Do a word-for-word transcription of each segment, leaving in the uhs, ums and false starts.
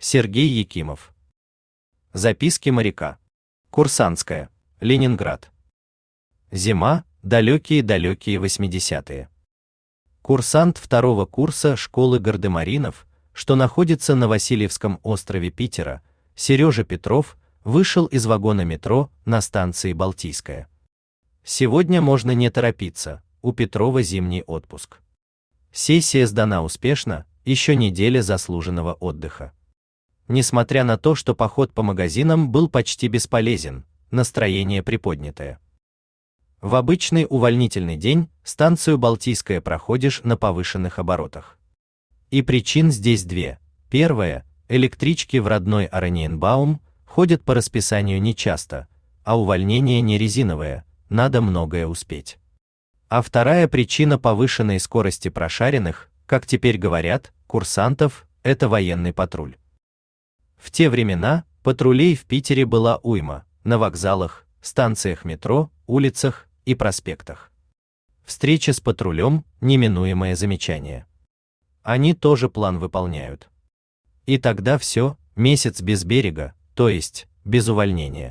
Сергей Якимов. Записки моряка. Курсантская, Ленинград. Зима, далекие-далекие восьмидесятые. Курсант второго курса школы гардемаринов, что находится на Васильевском острове Питера, Сережа Петров, вышел из вагона метро на станции Балтийская. Сегодня можно не торопиться, у Петрова зимний отпуск. Сессия сдана успешно, еще неделя заслуженного отдыха. Несмотря на то, что поход по магазинам был почти бесполезен, настроение приподнятое. В обычный увольнительный день станцию Балтийская проходишь на повышенных оборотах. И причин здесь две. Первая – электрички в родной Ораниенбаум ходят по расписанию нечасто, а увольнение не резиновое, надо многое успеть. А вторая причина повышенной скорости прошаренных, как теперь говорят, курсантов – это военный патруль. В те времена патрулей в Питере была уйма, на вокзалах, станциях метро, улицах и проспектах. Встреча с патрулем – неминуемое замечание. Они тоже план выполняют. И тогда все, месяц без берега, то есть без увольнения.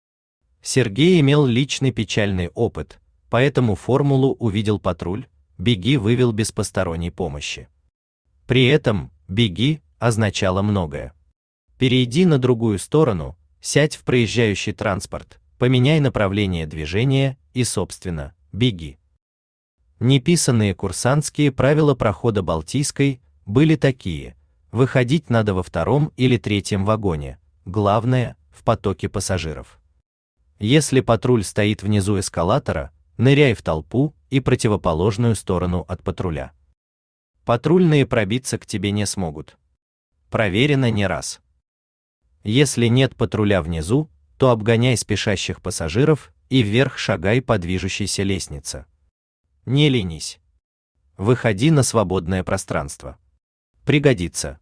Сергей имел личный печальный опыт, поэтому формулу увидел патруль, беги вывел без посторонней помощи. При этом беги означало многое. Перейди на другую сторону, сядь в проезжающий транспорт, поменяй направление движения и, собственно, беги. Неписанные курсантские правила прохода Балтийской были такие: выходить надо во втором или третьем вагоне, главное – в потоке пассажиров. Если патруль стоит внизу эскалатора, ныряй в толпу и противоположную сторону от патруля. Патрульные пробиться к тебе не смогут. Проверено не раз. Если нет патруля внизу, то обгоняй спешащих пассажиров и вверх шагай по движущейся лестнице. Не ленись. Выходи на свободное пространство. Пригодится.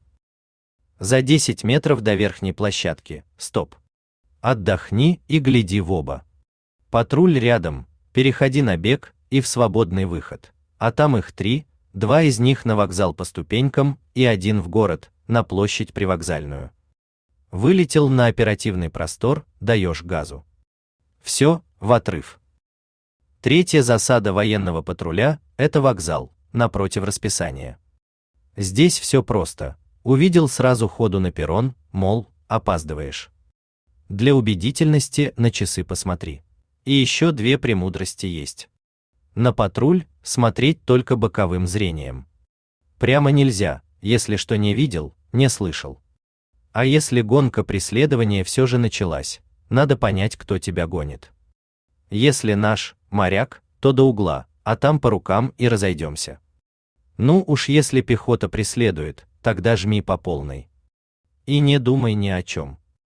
За десять метров до верхней площадки, стоп. Отдохни и гляди в оба. Патруль рядом, переходи на бег и в свободный выход, а там их три, два из них на вокзал по ступенькам и один в город, на площадь привокзальную. Вылетел на оперативный простор, даешь газу. Все, в отрыв. Третья засада военного патруля – это вокзал, напротив расписания. Здесь все просто. Увидел сразу ходу на перрон, мол, опаздываешь. Для убедительности на часы посмотри. И еще две премудрости есть. На патруль смотреть только боковым зрением. Прямо нельзя, если что не видел, не слышал. А если гонка преследования все же началась, надо понять, кто тебя гонит. Если наш моряк, то до угла, а там по рукам и разойдемся. Ну уж если пехота преследует, тогда жми по полной. И не думай ни о чем.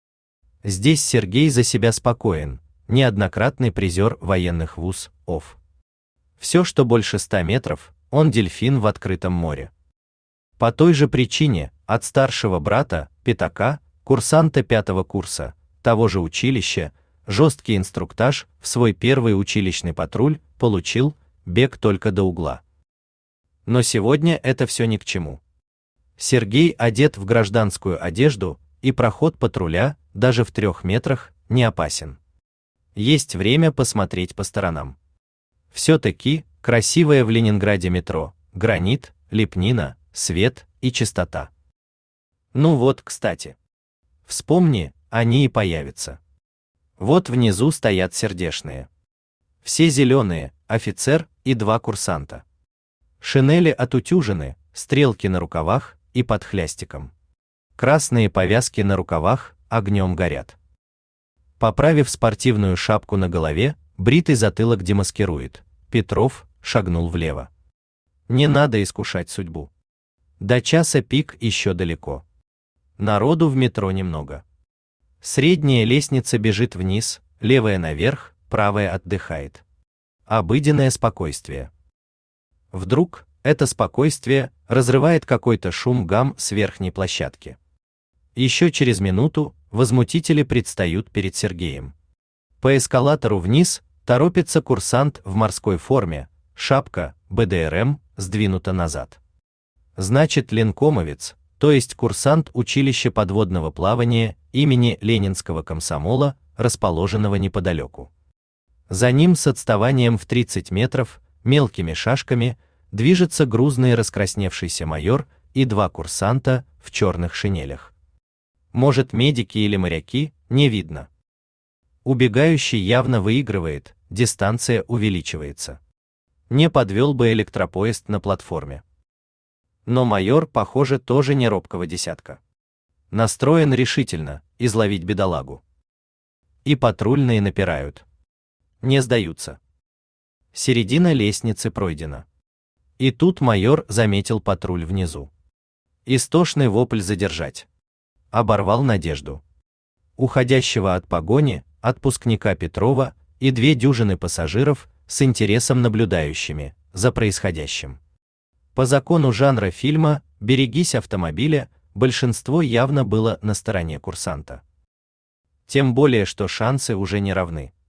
Здесь Сергей за себя спокоен, неоднократный призер военных вуз, ОФ. Все, что больше ста метров, он дельфин в открытом море. По той же причине, от старшего брата, пятака, курсанта пятого курса, того же училища, жесткий инструктаж в свой первый училищный патруль получил, бег только до угла. Но сегодня это все ни к чему. Сергей одет в гражданскую одежду, и проход патруля, даже в трех метрах, не опасен. Есть время посмотреть по сторонам. Все-таки красивое в Ленинграде метро, гранит, лепнина, свет и чистота. Ну вот, кстати. Вспомни, они и появятся. Вот внизу стоят сердешные. Все зеленые, офицер и два курсанта. Шинели отутюжены, стрелки на рукавах и под хлястиком. Красные повязки на рукавах огнем горят. Поправив спортивную шапку на голове, бритый затылок демаскирует. Петров шагнул влево. Не надо искушать судьбу. До часа пик еще далеко. Народу в метро немного. Средняя лестница бежит вниз, левая наверх, правая отдыхает. Обыденное спокойствие. Вдруг это спокойствие разрывает какой-то шум гам с верхней площадки. Еще через минуту возмутители предстают перед Сергеем. По эскалатору вниз торопится курсант в морской форме, шапка, бэ дэ эр эм, сдвинута назад. Значит, ленкомовец, то есть курсант училища подводного плавания имени Ленинского комсомола, расположенного неподалеку. За ним с отставанием в тридцать метров, мелкими шажками, движется грузный раскрасневшийся майор и два курсанта в черных шинелях. Может, медики или моряки, не видно. Убегающий явно выигрывает, дистанция увеличивается. Не подвел бы электропоезд на платформе. Но майор, похоже, тоже не робкого десятка. Настроен решительно изловить бедолагу. И патрульные напирают. Не сдаются. Середина лестницы пройдена. И тут майор заметил патруль внизу. Истошный вопль задержать. Оборвал надежду. Уходящего от погони, отпускника Петрова и две дюжины пассажиров с интересом наблюдающими за происходящим. По закону жанра фильма «Берегись автомобиля» большинство явно было на стороне курсанта. Тем более, что шансы уже не равны.